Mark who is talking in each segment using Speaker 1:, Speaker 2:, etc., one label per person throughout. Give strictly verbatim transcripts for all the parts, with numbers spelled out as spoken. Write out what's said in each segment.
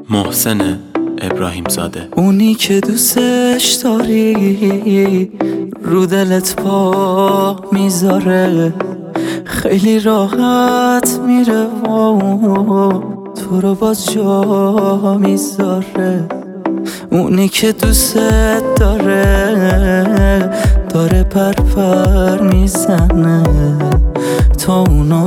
Speaker 1: محسن ابراهیم زاده.
Speaker 2: اونی که دوستش داری رو دلت پا میذاره، خیلی راحت میره و تو رو باز جا میذاره. اونی که دوست داره داره پر پر میزنه، تا اونو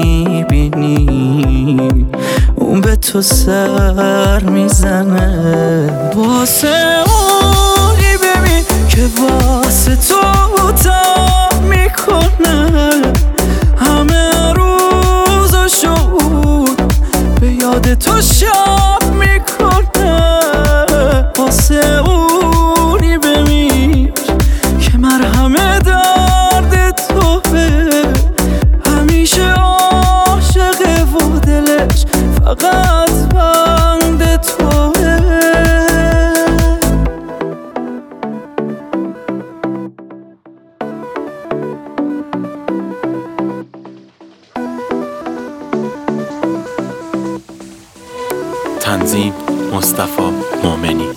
Speaker 2: نمیبینی اون به تو سر میزنه. واسه اونی ببین که واسه تو تا میکنه، همه روزاشو به یاد تو شب میکنه. واسه اونی ببین که مرهم درد توه، همیشه عاشقه و دلش فقط بند توه.
Speaker 1: تنظیم مصطفی مومنی.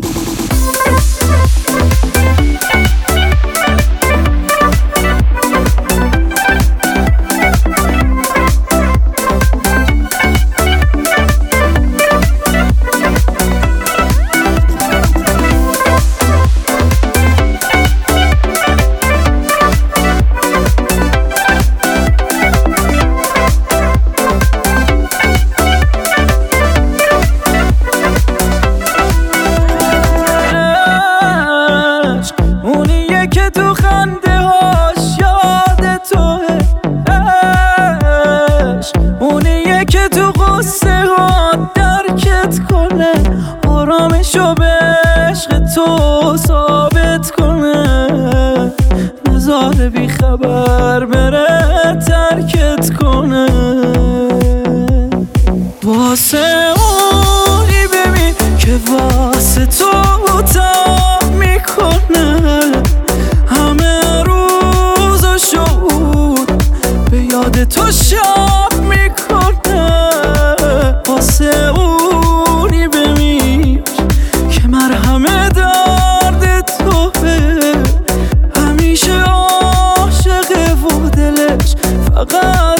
Speaker 1: که تو خنده هاش یاد توه، اونیه که تو غصه ها درکت کنه، آرامشو به عشق تو ثابت کنه، نذاره بی خبر بره ترکت کنه. واسه اونی ببین که واسه تو تا میکنه، همه روزاشو به یاد تو شب میکنه. واسه اونی بمیر که مرهم درد توه، همیشه عاشقه و دلش فقط